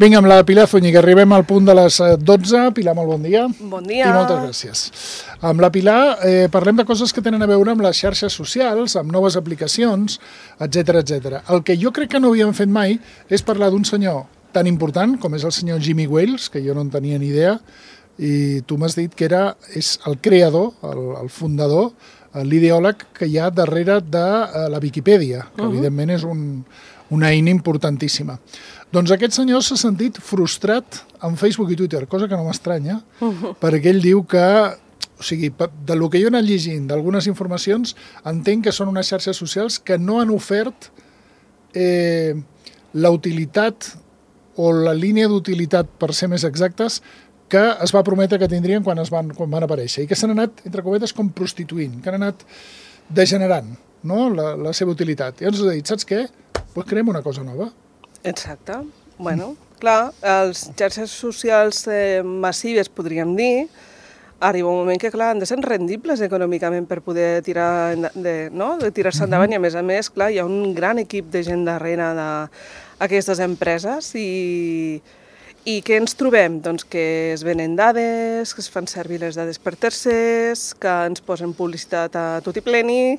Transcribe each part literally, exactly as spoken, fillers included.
Vinga, amb la Pilar Zúñiga, arribem al punt de les dotze. Pilar, molt bon dia. Bon dia. I moltes gràcies. Amb la Pilar eh, parlem de coses que tenen a veure amb les xarxes socials, amb noves aplicacions, etcètera, etcètera. El que jo crec que no havíem fet mai és parlar d'un senyor tan important com és el senyor Jimmy Wales, que jo no en tenia ni idea, i tu m'has dit que era, és el creador, el, el fundador, l'ideòleg que hi ha darrere de la Viquipèdia, que uh -huh. evidentment és un, una eina importantíssima. Doncs aquest senyor s'ha sentit frustrat en Facebook i Twitter, cosa que no m'estranya, uh -huh. perquè ell diu que, o sigui, de lo que jo he anat llegint, d'algunes informacions, entenc que són unes xarxes socials que no han ofert eh, la utilitat o la línia d'utilitat, per ser més exactes, que es va prometre que tindrien quan, es van, quan van aparèixer i que s'han anat, entre cometes, com prostituint, que han anat degenerant, no?, la, la seva utilitat. I ens ha dit, saps què? Pues creem una cosa nova. Exacte. Bueno, clar, les xarxes socials eh, massives, podríem dir, arriba un moment que, clar, han de ser rendibles econòmicament per poder tirar de, no? de tirar-se endavant, i a més a més, clar, hi ha un gran equip de gent darrere d'aquestes empreses i... I què ens trobem? Doncs que es venen dades, que es fan servir les dades per tercers, que ens posen publicitat a tot i pleni,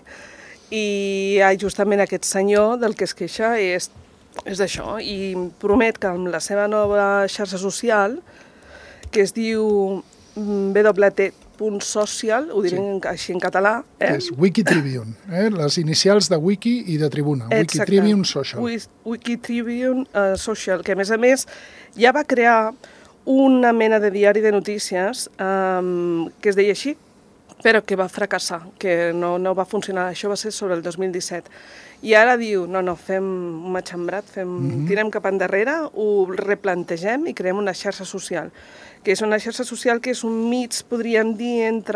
i justament aquest senyor del que es queixa és, és d'això, i promet que amb la seva nova xarxa social, que es diu w t punt social, ho diré sí. així en català. Eh? És Wikitribune, eh? Les inicials de Wiki i de Tribuna. Wikitribune Social. Wikitribune uh, Social, que a més a més ja va crear una mena de diari de notícies um, que es deia així, però que va fracassar, que no, no va funcionar. Això va ser sobre el dos mil disset. I ara diu, no, no, fem un matxembrat, fem, mm-hmm. tirem cap endarrere, ho replantegem i creem una xarxa social, que és una xarxa social que és un mig, podríem dir, entre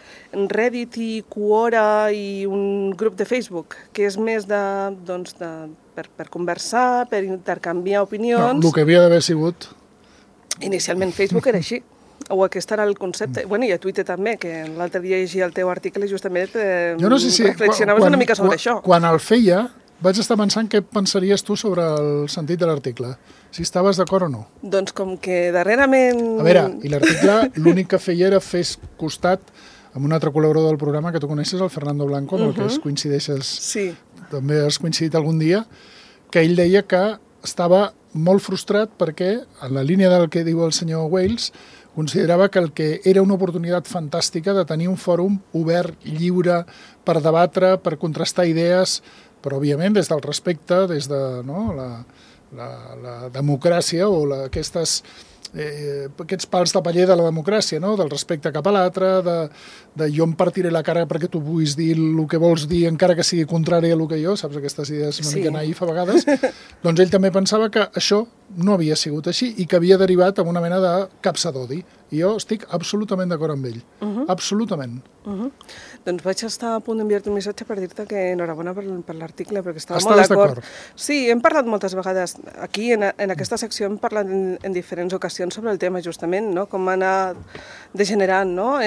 Reddit i Quora i un grup de Facebook, que és més de, doncs, de, per, per conversar, per intercanviar opinions. No, el que havia d'haver sigut... Inicialment Facebook era així, o aquest era el concepte. Mm. Bueno, i a Twitter també, que l'altre dia llegia el teu article i justament eh, jo no sé si, reflexionaves quan, una mica sobre quan, això. Quan el feia, vaig estar pensant què pensaries tu sobre el sentit de l'article, si estaves d'acord o no. Doncs com que darrerament... A veure, i l'article l'únic que feia era fer costat amb un altre col·laborador del programa que tu coneixes, el Fernando Blanco, amb uh -huh. el que es coincideixes, sí. també has coincidit algun dia, que ell deia que estava molt frustrat perquè, en la línia del que diu el senyor Wales, considerava que el que era una oportunitat fantàstica de tenir un fòrum obert, lliure, per debatre, per contrastar idees, però, òbviament, des del respecte, des de no, la, la, la democràcia o la, aquestes, eh, aquests pals de paller de la democràcia, no? Del respecte cap a l'altre, de, de jo em partiré la cara perquè tu puguis dir el que vols dir, encara que sigui contrari a el que jo, saps, aquestes idees una sí. mica naïf a vegades, doncs ell també pensava que això no havia sigut així i que havia derivat en una mena de capsa d'odi. I jo estic absolutament d'acord amb ell. Uh -huh. Absolutament. Uh -huh. Doncs vaig estar a punt d'enviar-te un missatge per dir-te que enhorabona per, per l'article, perquè estava Estaves molt d'acord. d'acord? Sí, hem parlat moltes vegades. Aquí, en, en aquesta secció, hem parlat en, en diferents ocasions sobre el tema, justament, no? Com ha anat degenerant, no?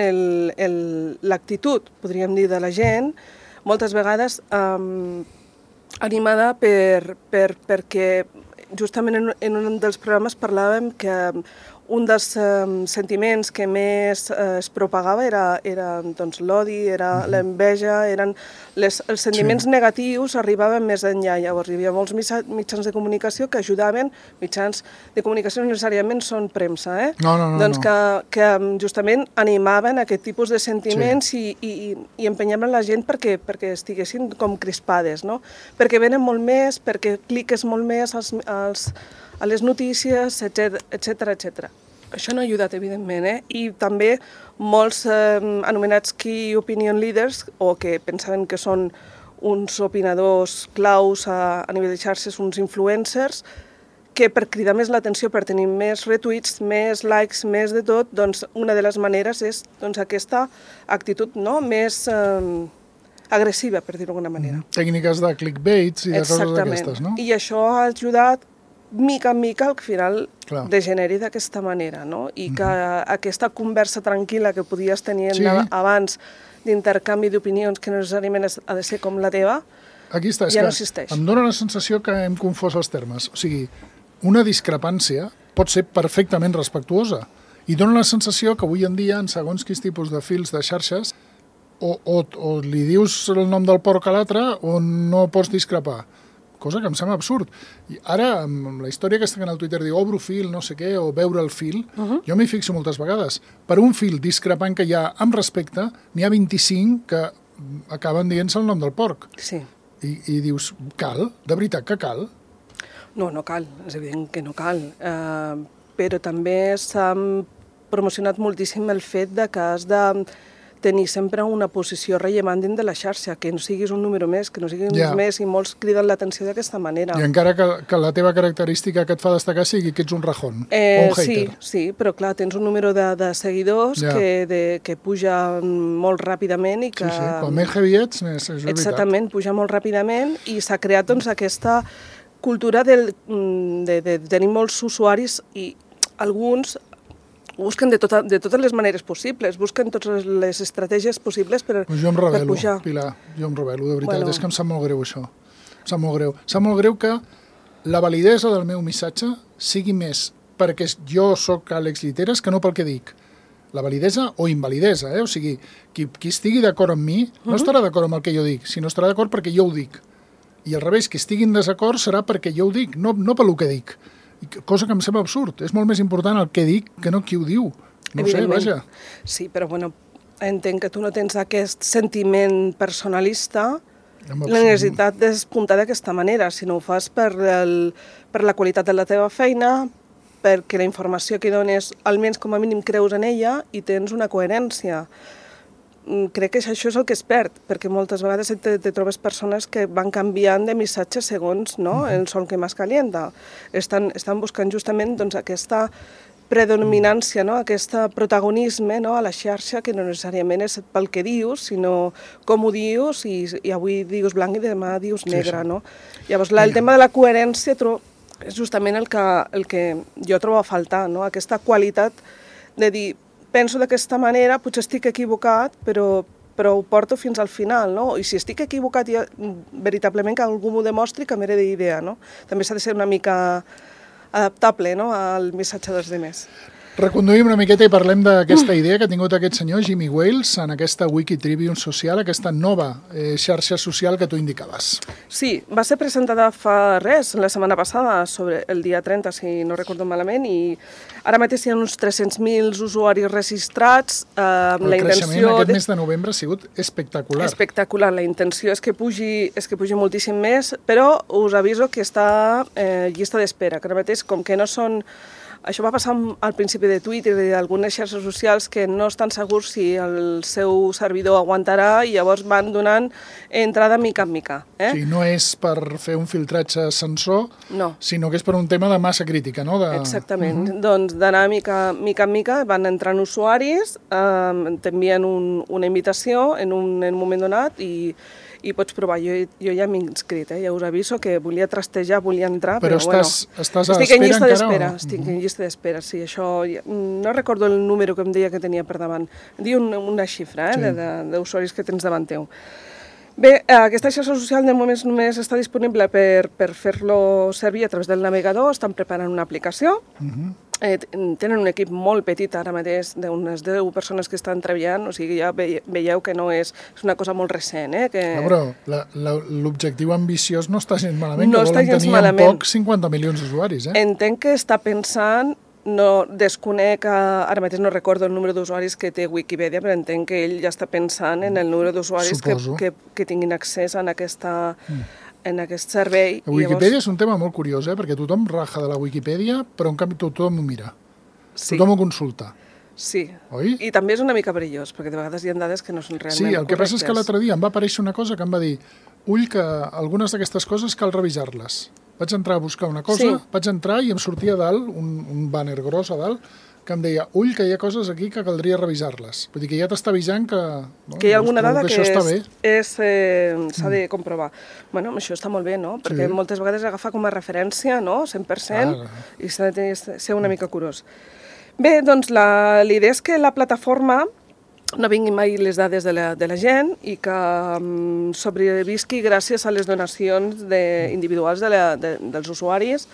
L'actitud, podríem dir, de la gent, moltes vegades um, animada per, per, perquè justament en, en un dels programes parlàvem que un dels um, sentiments que més uh, es propagava era, era doncs, l'odi, era uh-huh. l'enveja, eren les, els sentiments sí. negatius arribaven més enllà. Llavors hi havia molts mitjans de comunicació que ajudaven, mitjans de comunicació no necessàriament són premsa, eh? No, no, no. Doncs no. que, que justament animaven aquest tipus de sentiments sí. i, i, i empenyaven la gent perquè, perquè estiguessin com crispades, no? Perquè venen molt més, perquè cliques molt més als, als a les notícies, etcètera, etcètera. Això no ha ajudat, evidentment, eh? I també molts eh, anomenats key opinion leaders, o que pensaven que són uns opinadors claus a, a nivell de xarxes, uns influencers, que per cridar més l'atenció, per tenir més retweets, més likes, més de tot, doncs una de les maneres és doncs, aquesta actitud no? més eh, agressiva, per dir-ho d'alguna manera. Mm, tècniques de clickbaits i de coses d'aquestes, no? I això ha ajudat mica en mica al final Clar. degeneri d'aquesta manera, no? I que mm-hmm. aquesta conversa tranquil·la que podies tenir sí. abans d'intercanvi d'opinions, que no necessàriament ha de ser com la teva, Aquí està, ja que no existeix. Em dóna la sensació que hem confós els termes. O sigui, una discrepància pot ser perfectament respectuosa i dona la sensació que avui en dia, en segons quins tipus de fils de xarxes, o, o, o li dius el nom del porc a l'altre o no pots discrepar. Cosa que em sembla absurd. I ara, amb la història aquesta que en el Twitter diu obro fil, no sé què, o veure el fil, uh -huh. jo m'hi fixo moltes vegades. Per un fil discrepant que hi ha amb respecte, n'hi ha vint-i-cinc que acaben dient-se el nom del porc. Sí. I, I dius, cal? De veritat que cal? No, no cal. És evident que no cal. Uh, però també s'ha promocionat moltíssim el fet de que has de tenir sempre una posició rellevant dins de la xarxa, que no siguis un número més, que no siguis ja. més, i molts criden l'atenció d'aquesta manera. I encara que, que la teva característica que et fa destacar sigui que ets un rajón, eh, o un hater. Sí, sí, però clar, tens un número de, de seguidors ja. que, de, que puja molt ràpidament i que... Sí, sí, quan més heavy ets, és, és veritat. Exactament, puja molt ràpidament i s'ha creat doncs, aquesta cultura del, de, de, de tenir molts usuaris i alguns busquen de, tota, de totes les maneres possibles, busquen totes les estratègies possibles per, pues jo em rebel·lo, per pujar. Pilar, jo em rebel·lo, de veritat, bueno. és que em sap molt greu això. Em sap molt greu. Em sap molt greu que la validesa del meu missatge sigui més perquè jo sóc Àlex Lliteres que no pel que dic. La validesa o invalidesa, eh? O sigui, qui, qui estigui d'acord amb mi no uh-huh. estarà d'acord amb el que jo dic, sinó estarà d'acord perquè jo ho dic. I al revés, qui estigui en desacord serà perquè jo ho dic, no, no pel que dic. Cosa que em sembla absurd. És molt més important el que dic que no qui ho diu. No sé, vaja. Sí, però bueno, entenc que tu no tens aquest sentiment personalista, la necessitat d'espuntar d'aquesta manera, si no ho fas per, el, per la qualitat de la teva feina, perquè la informació que dones, almenys com a mínim creus en ella i tens una coherència. Crec que això és el que es perd, perquè moltes vegades te, te trobes persones que van canviant de missatge segons no, el sol que més calienta. Estan, estan buscant justament doncs, aquesta predominància, no? Aquest protagonisme, no? A la xarxa, que no necessàriament és pel que dius, sinó com ho dius, i, i avui dius blanc i demà dius negre. Sí, sí. No? Llavors, la, el tema de la coherència tro, és justament el que, el que jo trobo a faltar, no? Aquesta qualitat de dir, penso d'aquesta manera, potser estic equivocat, però, però ho porto fins al final, no? I si estic equivocat, ja, veritablement que algú m'ho demostri, canviaré d'idea, no? També s'ha de ser una mica adaptable, no?, al missatge dels demés. Reconduïm una miqueta i parlem d'aquesta idea que ha tingut aquest senyor Jimmy Wales en aquesta Wikitribune social, aquesta nova eh, xarxa social que tu indicaves. Sí, va ser presentada fa res, la setmana passada, sobre el dia trenta, si no recordo malament, i ara mateix hi ha uns tres-cents mil usuaris registrats. Eh, amb el la creixement intenció aquest de... mes de novembre ha sigut espectacular. Espectacular, la intenció és que pugi, és que pugi moltíssim més, però us aviso que està eh, llista d'espera, que ara mateix, com que no són... Això va passar al principi de Twitter i d'algunes xarxes socials que no estan segurs si el seu servidor aguantarà i llavors van donant entrada mica en mica. Eh? Sí, no és per fer un filtratge sensor, no. sinó que és per un tema de massa crítica, no? De... Exactament. Uh-huh. Doncs d'anar mica, mica en mica, van entrant usuaris, eh, t'envien un, una invitació en un, en un moment donat i i pots provar. Jo, jo ja m'he inscrit, eh? Ja us aviso que volia trastejar, volia entrar, però, però estàs, bueno, estàs a estic en llista d'espera, no? estic en llista d'espera, sí, això, no recordo el número que em deia que tenia per davant, diu una, una xifra, eh, sí. d'usuaris que tens davant teu. Bé, aquesta xarxa social de moment només està disponible per, per fer-lo servir a través del navegador, estan preparant una aplicació, uh-huh. Eh, tenen un equip molt petit ara mateix, d'unes deu persones que estan treballant, o sigui, ja veieu que no és, és una cosa molt recent. Eh, que... No, però l'objectiu ambiciós no està gens malament, no que volen tenir malament. en poc cinquanta milions d'usuaris. Eh? Entenc que està pensant, no desconec, ara mateix no recordo el número d'usuaris que té Wikipedia, però entenc que ell ja està pensant en el número d'usuaris que, que, que tinguin accés a aquesta... Mm. en aquest servei. La Wikipedia llavors... és un tema molt curiós, eh? Perquè tothom raja de la Wikipedia, però en canvi tothom ho mira. Sí. Tothom ho consulta. Sí. Oi? I també és una mica perillós, perquè de vegades hi ha dades que no són realment correctes. Sí, el que passa és que l'altre dia em va aparèixer una cosa que em va dir ull, que algunes d'aquestes coses cal revisar-les. Vaig entrar a buscar una cosa, sí. vaig entrar i em sortia a dalt, un, un banner gros a dalt, que em deia, ull, que hi ha coses aquí que caldria revisar-les. Vull dir que ja t'està avisant que... No, que hi ha alguna dada que, que, que és, és, eh, s'ha de comprovar. Bueno, això està molt bé, no? Perquè sí. moltes vegades agafa com a referència, no?, cent per cent, ah, i s'ha de ser una mica curós. Bé, doncs la, l'idea és que la plataforma no vingui mai les dades de la, de la gent i que um, sobrevisqui gràcies a les donacions de, individuals de la, de, dels usuaris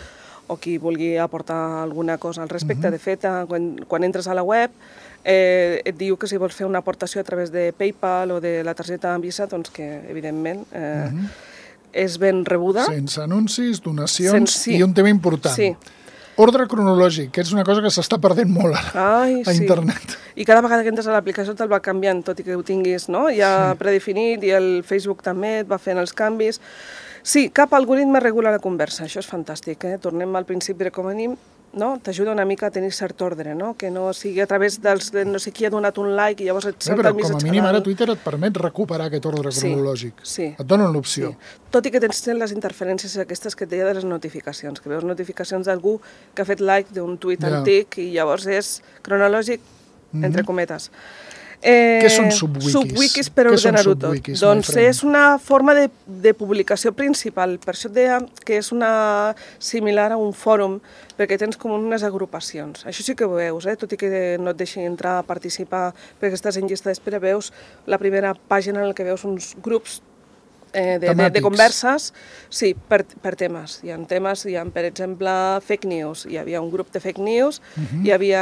o qui vulgui aportar alguna cosa al respecte. Uh-huh. De fet, quan, quan entres a la web, eh, et diu que si vols fer una aportació a través de PayPal o de la targeta Visa, doncs que, evidentment, eh, uh-huh. és ben rebuda. Sense anuncis, donacions Sense, sí. i un tema important. Sí. Ordre cronològic, que és una cosa que s'està perdent molt ara Ai, a sí. internet. I cada vegada que entres a l'aplicació te'l va canviant, tot i que ho tinguis, no? Ja sí. predefinit, i el Facebook també et va fent els canvis. Sí, cap algoritme regula la conversa, això és fantàstic, eh? Tornem al principi de com anem, no? T'ajuda una mica a tenir cert ordre, no? Que no sigui a través dels de no sé qui ha donat un like i llavors et salta Bé, el missatge. Però com a mínim ara Twitter et permet recuperar aquest ordre sí, cronològic. Sí. Et donen l'opció. Sí. Tot i que tens les interferències aquestes que et deia de les notificacions, que veus notificacions d'algú que ha fet like d'un tuit ja. antic i llavors és cronològic, mm-hmm. entre cometes. Eh, Què són subwikis? Subwikis per ordenar-ho tot. Subwikis, doncs és una forma de, de publicació principal. Per això et deia que és una similar a un fòrum, perquè tens com unes agrupacions. Això sí que ho veus, eh? Tot i que no et deixin entrar a participar perquè estàs en llista d'espera, veus la primera pàgina en què veus uns grups Eh, de, de, de converses, sí, per, per temes. Hi ha temes, hi ha, per exemple, fake news. Hi havia un grup de fake news, uh-huh. hi havia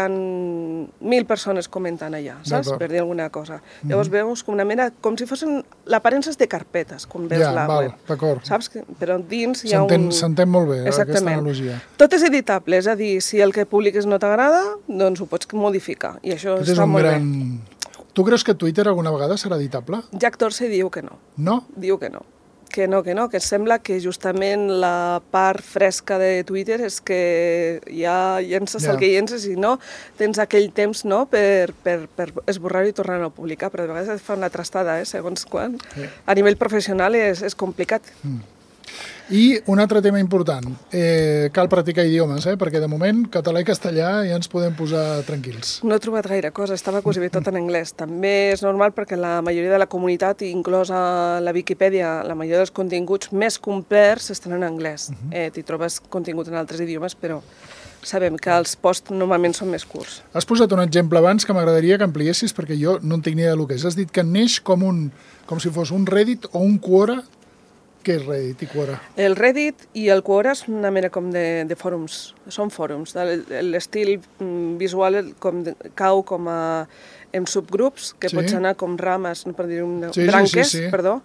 mil persones comentant allà, saps? Per dir alguna cosa. Uh-huh. Llavors veus com una mena, com si fossin l'aparences de carpetes, com veus ja, la val, web. D'acord. Saps? Però dins hi ha un... S'entén molt bé, aquesta analogia. Tot és editable, és a dir, si el que publiques no t'agrada, doncs ho pots modificar. I això Aquest està molt gran... bé. Tu creus que Twitter alguna vegada serà editable? Jack Dorsey diu que no. No? Diu que no. Que no, que no, que sembla que justament la part fresca de Twitter és que ja llences yeah. el que llences i no tens aquell temps no, per, per, per esborrar-ho i tornar-ho a publicar, però de vegades es fa una trastada, eh, segons quan. Sí. A nivell professional és, és complicat. Mm. I un altre tema important, eh, cal practicar idiomes, eh, perquè de moment català i castellà ja ens podem posar tranquils. No he trobat gaire cosa, estava quasi bé tot en anglès. També és normal perquè la majoria de la comunitat, inclosa la Viquipèdia, la majoria dels continguts més complets estan en anglès. Uh-huh. eh, T'hi trobes contingut en altres idiomes, però sabem que els posts normalment són més curts. Has posat un exemple abans que m'agradaria que ampliessis perquè jo no en tinc ni idea del que és. Has dit que neix com, un, com si fos un Reddit o un Quora. Què és Reddit i Quora? El Reddit i el Quora és una mena com de, de fòrums, són fòrums. L'estil visual com de, cau com a, en subgrups, que sí. pots anar com rames, no per dir un, sí, branques, sí, sí, sí. perdó,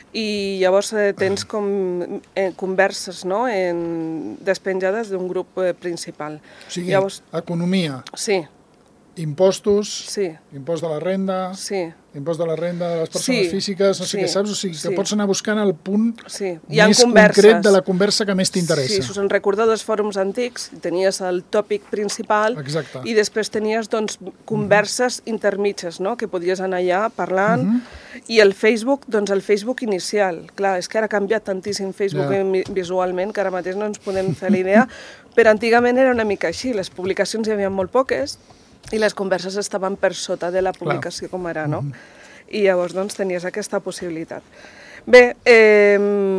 i llavors eh, tens com eh, converses no? en, despenjades d'un grup eh, principal. O sigui, llavors, economia, sí. impostos, sí. impost de la renda... Sí. Impost de la renda de les persones sí, físiques, no sé sí, què saps, o sigui que sí. pots anar buscant el punt sí. més concret de la conversa que més t'interessa. Sí, si us en recordeu dels fòrums antics, tenies el tòpic principal Exacte. I després tenies doncs, converses uh-huh. intermitges, no? Que podies anar allà parlant, uh-huh. i el Facebook, doncs el Facebook inicial. Clar, és que ara ha canviat tantíssim Facebook yeah. visualment que ara mateix no ens podem fer la idea, però antigament era una mica així, les publicacions hi havia molt poques, i les converses estaven per sota de la publicació Clar. Com ara, no? Mm-hmm. I llavors, doncs, tenies aquesta possibilitat. Bé, eh,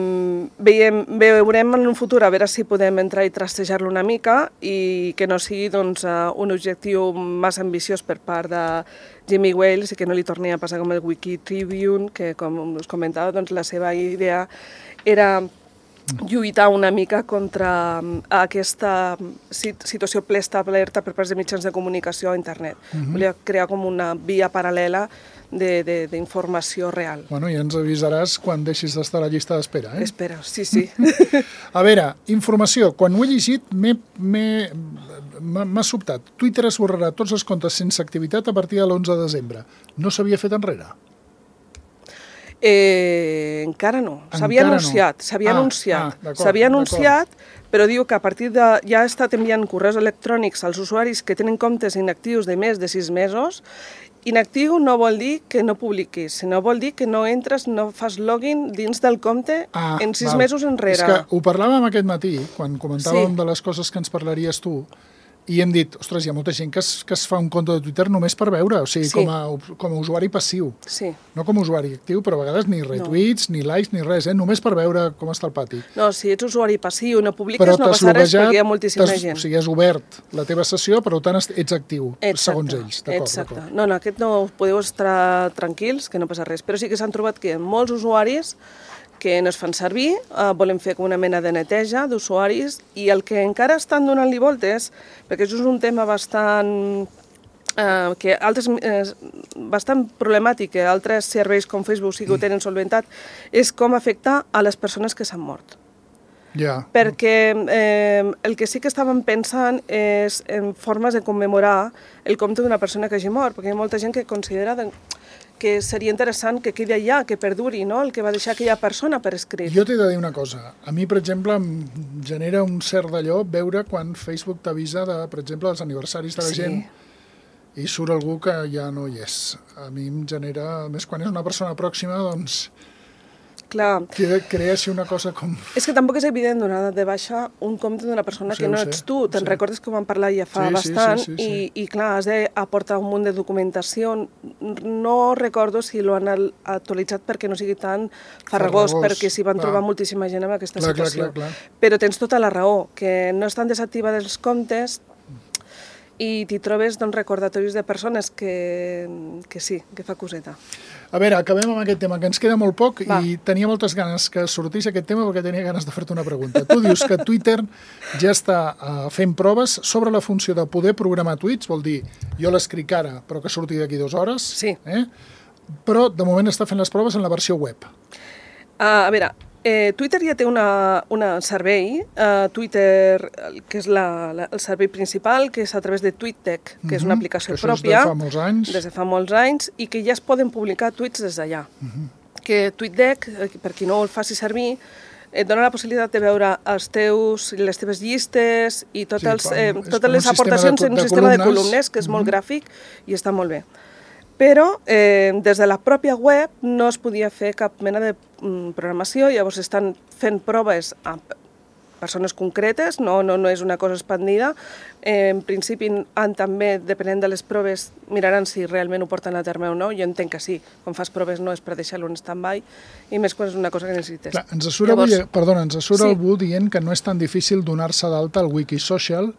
veiem, veurem en un futur a veure si podem entrar i trastejar-lo una mica i que no sigui, doncs, un objectiu massa ambiciós per part de Jimmy Wales i que no li torni a passar com el Wiki Tribune, que, com us comentava, doncs, la seva idea era lluitar una mica contra aquesta situació ple-establerta per part de mitjans de comunicació a internet. Uh-huh. Volia crear com una via paral·lela d'informació real. Bueno, ja ens avisaràs quan deixis d'estar a la llista d'espera, eh? Espera, sí, sí. A veure, informació. Quan ho he llegit m'ha sobtat. Twitter esborrarà tots els comptes sense activitat a partir de l'onze de desembre. No s'havia fet enrere? Eh, encara no, s'havia anunciat, no. s'havia ah, anunciat, ah, s'havia anunciat, però diu que a partir de... ja ha estat enviant correus electrònics als usuaris que tenen comptes inactius de més de sis mesos. Inactiu no vol dir que no publiquis, sinó vol dir que no entres, no fas login dins del compte ah, en sis val. mesos enrere. És que ho parlàvem aquest matí, quan comentàvem sí. de les coses que ens parlaries tu, i hem dit, ostres, hi ha molta gent que es, que es fa un compte de Twitter només per veure, o sigui, sí. com, a, com a usuari passiu. Sí. No com a usuari actiu, però a vegades ni retuits, no. ni likes, ni res, eh? Només per veure com està el pati. No, si ets usuari passiu i no publiques, però no passa res perquè hi ha moltíssima gent. O sigui, has obert la teva sessió, però tant ets actiu, exacte, segons ells. Exacte. No, no, aquest no podeu estar tranquils, que no passa res. Però sí que s'han trobat que hi ha molts usuaris que no es fan servir, eh, volem fer com una mena de neteja d'usuaris i el que encara estan donant-li voltes, perquè això és un tema bastant, eh, que altres, eh, bastant problemàtic, que altres serveis com Facebook sí que ho tenen solventat, és com afectar a les persones que s'han mort. Ja. Perquè eh, el que sí que estàvem pensant és en formes de commemorar el compte d'una persona que hagi mort, perquè hi ha molta gent que considera que seria interessant que quedi allà, que perduri, no?, el que va deixar aquella persona per escrit. Jo t'he de dir una cosa. A mi, per exemple, em genera un cert d'allò veure quan Facebook t'avisa, de, per exemple, dels aniversaris de la Sí. gent i surt algú que ja no hi és. A mi em genera, més quan és una persona pròxima, doncs Clar, crea, crea així una cosa com... és que tampoc és evident donar de baixa un compte d'una persona Ho sé, que no ho sé, ets tu. ho Te'n sé. recordes que vam parlar ja fa Sí, sí, bastant sí, sí, sí. I, i clar, has d'aportar un munt de documentació. No recordo si lo han al- actualitzat perquè no sigui tan farragós, Farragós, perquè s'hi van clar. trobar moltíssima gent amb aquesta Clar, clar, situació. clar, clar. Però tens tota la raó, que no estan desactivats els comptes i t'hi trobes doncs, recordatoris de persones que, que sí, que fa coseta. A veure, acabem amb aquest tema, que ens queda molt poc Va. i tenia moltes ganes que sortís aquest tema perquè tenia ganes de fer-te una pregunta. Tu dius que Twitter ja està uh, fent proves sobre la funció de poder programar tuits, vol dir, jo l'escric ara, però que surti d'aquí dues hores, Sí. eh? Però de moment està fent les proves en la versió web. Uh, a veure, eh, Twitter ja té una, una servei, uh, Twitter, el- que és la, la, el servei principal, que és a través de TweetDeck, que és una Mhm, aplicació que això és de pròpia, fa molts anys. des de fa molts anys, i que ja es poden publicar tuits des d'allà. Mhm. Que TweetDeck, eh, per qui no el faci servir, et dona la possibilitat de veure els teus, les teves llistes i tot Sí, els, com- eh, és com totes un les sistema de aportacions co- en un de sistema de columnes. columnes, que és molt Mhm. gràfic i està molt bé. Però eh, des de la pròpia web no es podia fer cap mena de mm, programació, llavors estan fent proves a persones concretes, no, no, no és una cosa expandida. Eh, en principi, han també, depenent de les proves, miraran si realment ho porten a terme o no. Jo entenc que sí, quan fas proves no és per deixar-lo en stand-by, i més quan és una cosa que necessites. Clar, ens surt, Llavors, avui, perdona, ens surt sí. algú dient que no és tan difícil donar-se d'alta al Wikisocial.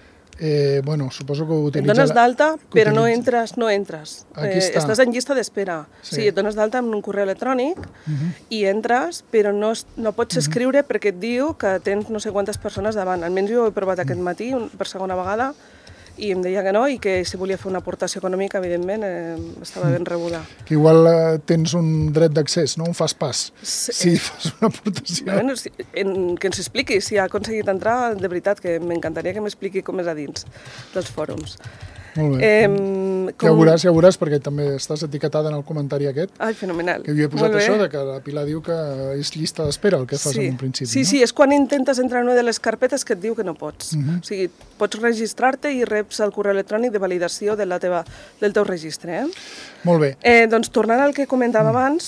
Eh, bueno, suposo que ho et utilitza... dones la- d'alta, que però no utilitza- entres, no entres. Aquí està. Estàs en llista d'espera. Sí. Sí, et dones d'alta amb un correu electrònic Mhm. i entres, però no, es- no pots escriure perquè et diu que tens no sé quantes persones davant. Almenys jo ho he provat aquest matí un, per segona vegada i em deia que no, i que si volia fer una aportació econòmica, evidentment, eh, estava ben rebuda. Que igual eh, tens un dret d'accés, no? Un fas pas. Sí. Si fas una aportació. Bueno, si, en, que ens expliqui si ha aconseguit entrar, de veritat, que m'encantaria que m'expliqui com és a dins dels fòrums. Molt bé. Eh, Ja ho veuràs, ja ho veuràs, perquè també estàs etiquetada en el comentari aquest, Ai, fenomenal. que jo he posat Molt bé. això, de que la Pilar diu que és llista d'espera el que fas sí. en un principi. Sí, no? sí, és quan intentes entrar en una de les carpetes que et diu que no pots. Mhm. O sigui, pots registrar-te i reps el correu electrònic de validació de la teva, del teu registre. Eh? Molt bé. Eh, doncs tornant al que comentava abans,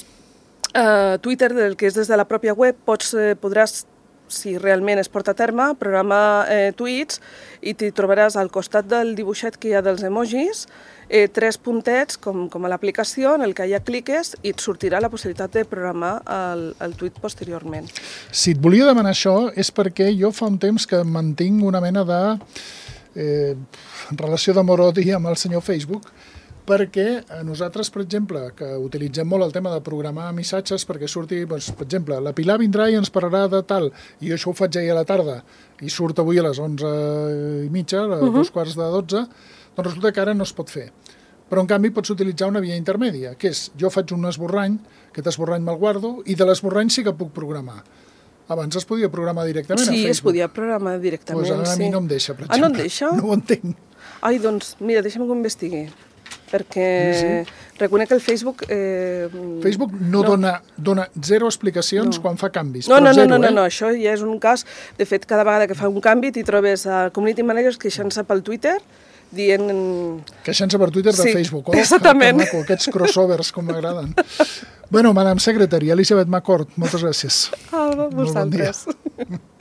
eh, Twitter, del que és des de la pròpia web, pots, eh, podràs, si realment es porta a terme, programar eh, tuits i t'hi trobaràs al costat del dibuixet que hi ha dels emojis eh, tres puntets, com, com a l'aplicació, en el que allà cliques i et sortirà la possibilitat de programar el, el tuit posteriorment. Si et volia demanar això és perquè jo fa un temps que mantinc una mena de eh, relació d'amor-odi amb el senyor Facebook, perquè a nosaltres, per exemple, que utilitzem molt el tema de programar missatges perquè surti, doncs, per exemple, la Pilar vindrà i ens parlarà de tal, i jo això ho faig ahir a la tarda, i surt avui a les onze i mitja, a Uh-huh. dos quarts de dotze, doncs resulta que ara no es pot fer. Però, en canvi, pots utilitzar una via intermèdia, que és, jo faig un esborrany, aquest esborrany me'l guardo, i de l'esborrany sí que puc programar. Abans es podia programar directament a Sí, Facebook. es podia programar directament. Pues ara a mi sí. no em deixa, per Ah, exemple. no et deixa? No ho entenc. Ai, doncs, mira, deixa'm que ho investigui, perquè Sí, sí. reconec que el Facebook... Eh, Facebook no, no. Dona, dona zero explicacions No. quan fa canvis. No, però no, no, zero, no, no, eh? no, això ja és un cas... De fet, cada vegada que fa un canvi t'hi trobes a community managers queixant-se pel Twitter, dient... Queixant-se per Twitter de Sí, Facebook. Oh, exactament. Que maco, aquests crossovers, com m'agraden. Bueno, Madame Secretary, Elisabeth McCord, moltes gràcies. Ah, Molt bon dia. vosaltres.